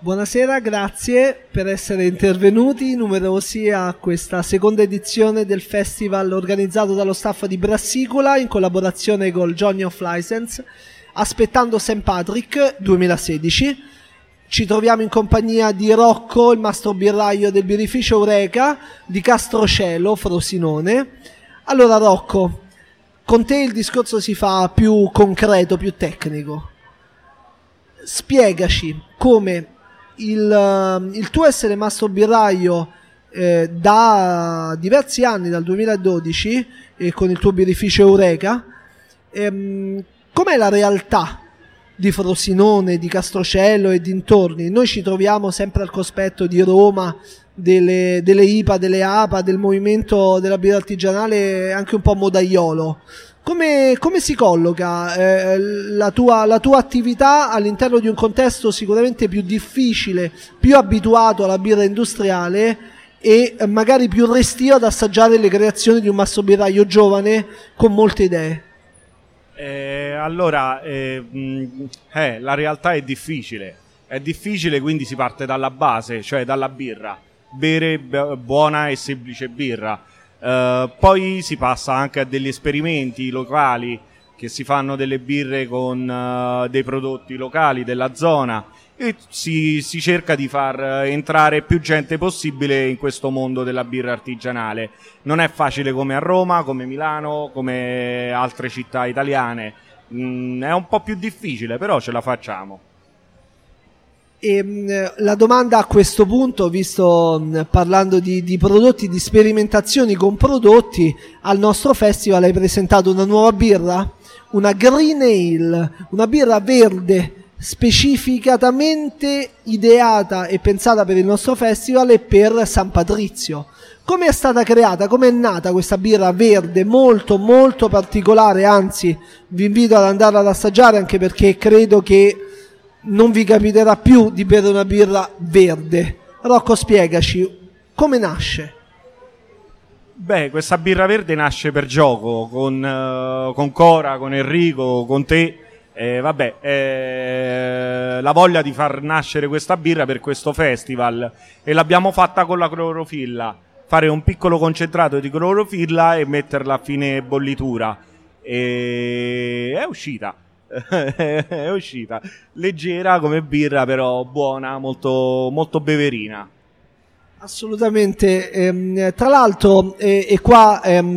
Buonasera, grazie per essere intervenuti numerosi a questa seconda edizione del festival organizzato dallo staff di Brassicola in collaborazione col Johnny of License, aspettando St. Patrick 2016. Ci troviamo in compagnia di Rocco, il mastro birraio del birrificio Eureka di Castrocelo, Frosinone. Allora Rocco, con te il discorso si fa più concreto, più tecnico. Spiegaci come il tuo essere mastro birraio da diversi anni, dal 2012, con il tuo birrificio Eureka, com'è la realtà di Frosinone, di Castrocelo e dintorni? Noi ci troviamo sempre al cospetto di Roma, delle IPA, delle APA, del movimento della birra artigianale anche un po' modaiolo. Come si colloca la tua attività all'interno di un contesto sicuramente più difficile, più abituato alla birra industriale e magari più restio ad assaggiare le creazioni di un mastro birraio giovane con molte idee? La realtà è difficile, quindi si parte dalla base, cioè dalla birra, bere buona e semplice birra. Poi si passa anche a degli esperimenti locali, che si fanno delle birre con dei prodotti locali della zona, e si cerca di far entrare più gente possibile in questo mondo della birra artigianale. Non è facile come a Roma, come Milano, come altre città italiane, è un po' più difficile, però ce la facciamo. E la domanda a questo punto, visto parlando di prodotti, di sperimentazioni con prodotti, al nostro festival hai presentato una nuova birra, una Green Ale, una birra verde specificatamente ideata e pensata per il nostro festival e per San Patrizio. Come è stata creata, come è nata questa birra verde molto molto particolare? Anzi, vi invito ad andare ad assaggiare, anche perché credo che non vi capiterà più di bere una birra verde. Rocco, spiegaci come nasce. Questa birra verde nasce per gioco con Cora, con Enrico, con te. La voglia di far nascere questa birra per questo festival, e l'abbiamo fatta con la clorofilla, fare un piccolo concentrato di clorofilla e metterla a fine bollitura, e è uscita. È uscita leggera come birra, però buona, molto, molto beverina. Assolutamente. Tra l'altro, qua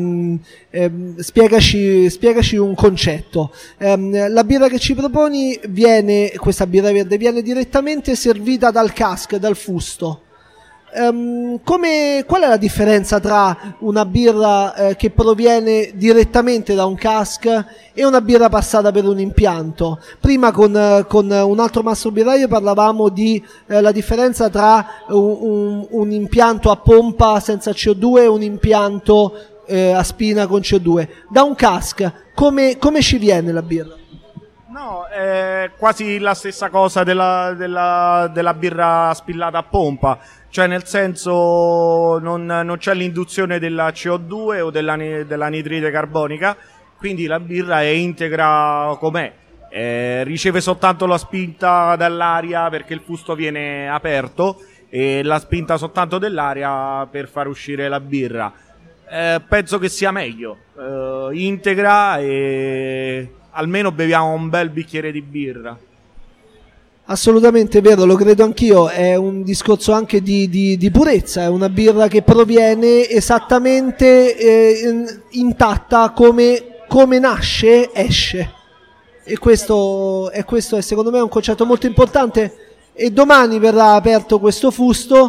spiegaci un concetto. La birra che ci proponi questa birra verde viene direttamente servita dal cask, dal fusto. Qual è la differenza tra una birra che proviene direttamente da un cask e una birra passata per un impianto? Prima con un altro mastro birraio parlavamo di la differenza tra un impianto a pompa senza CO2 e un impianto a spina con CO2. Da un cask come ci viene la birra? No, è quasi la stessa cosa della birra spillata a pompa, cioè nel senso non c'è l'induzione della CO2 o dell'anidride carbonica, quindi la birra è integra com'è, riceve soltanto la spinta dall'aria perché il fusto viene aperto, e la spinta soltanto dell'aria per far uscire la birra. Penso che sia meglio, integra, e almeno beviamo un bel bicchiere di birra. Assolutamente vero, lo credo anch'io. È un discorso anche di purezza, è una birra che proviene esattamente intatta, come nasce, esce, e questo è secondo me un concetto molto importante. E domani verrà aperto questo fusto,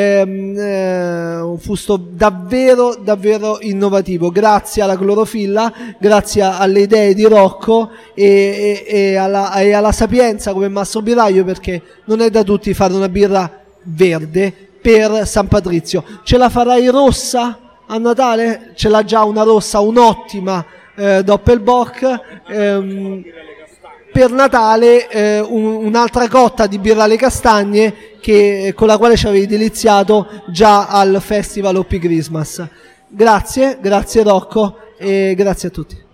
un fusto davvero davvero innovativo, grazie alla clorofilla, grazie alle idee di Rocco e alla sapienza come mastro birraio, perché non è da tutti fare una birra verde per San Patrizio. Ce la farai rossa a Natale? Ce l'ha già una rossa, un'ottima Doppelbock. Per Natale un'altra cotta di birra alle castagne con la quale ci avevi deliziato già al Festival Happy Christmas. Grazie Rocco, e grazie a tutti.